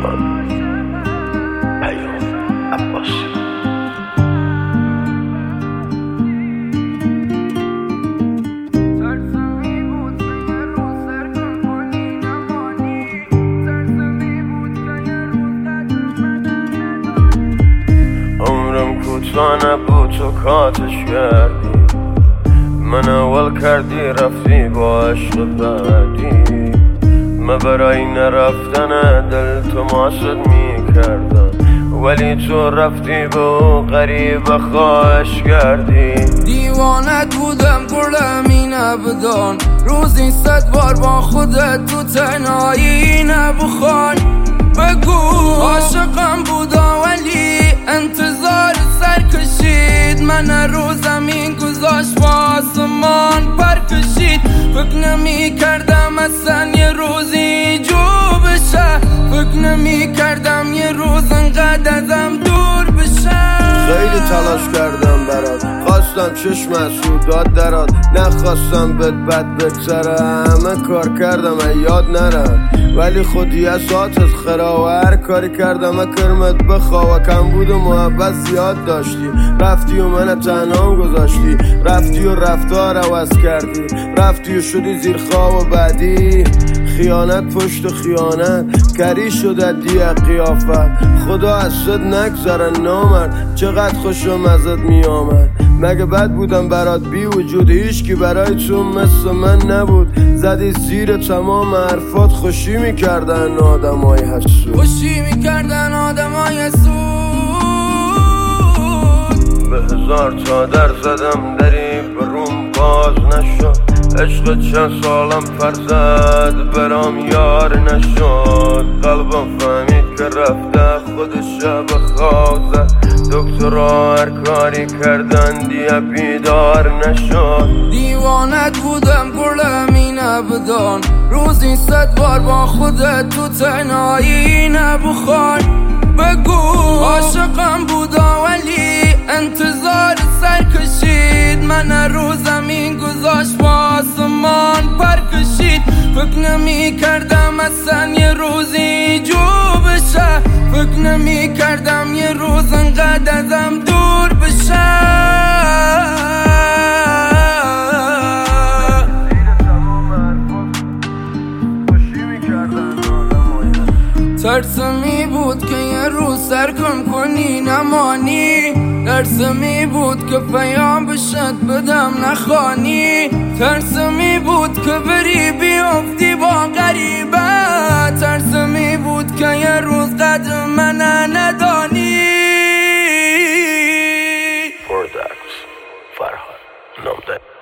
من پیام عباسی. عمرم کوتاه نبود تو کاتش کردی، من اول کردی رفتی با عشق بعدی. من برای نرفتن دل تو ماسد می کردم، ولی تو رفتی به او غریب خواهش کردی. دیوانت بودم گلمی نبدان، روزی 100 بار با خودت تو تنهایی نبخوان. بگو عاشقم بودا ولی انتظار سر کشید، من رو زمین گذاشت با آسمان پر کشید. فکر نمی کردم اصلا یه روزی جو بشه، فکر نمی کردم یه روز انقدر ازم دور بشه. خیلی تلاش کردم برات، خواستم چشم سودات درات، نخواستم بد بگذره. همه کار کردم یاد نرم، ولی خودی اسات از خرا و هر کاری کردم کرمت بخوا. کم بود و محبت زیاد داشتی، رفتی و من تنهام گذاشتی، رفتی و رفتار عوض کردی، رفتی و شدی زیر خواب و بعدی. خیانت پشت خیانت کری شده دیه قیافت، خدا از صد نگذره نامرد، چقدر خوشم ازت می آمد. مگه بد بودم برات بی وجود، هیچکی برای تو مثل من نبود. زدی زیر تمام حرفات، خوشی میکردن آدمای حسود، خوشی میکردن آدمای حسود. به 1000 تا در زدم دری بروم باز نشد، عشق چند سالم پر زد برام یار نشد. قلبم فهمید که رفته خودش به خواب زد، دکترها هر کاری کردن دیگه بیدار نشد. دیوانت بودم گلمی نبدان، روزی 100 بار با خودت تو تنهایی نبخوان. بگو عاشقم بودا ولی انتظار سر کشید، من رو زمین گذاشت با آسمان پر کشید. فکر نمی کردم اصلا یه روزی جو بشه، فکر نمی کردم یه روز انقدر ازم دور بشه. ترسمی بود که یه روز سرکم کنی نمانی، ترسمی بود که پیام بشت بدم نخوانی، ترسمی بود که بری بیافتی با غریبه، ترسمی بود که یه روز قدر من ندانی. پرودکت فرهاد نامده.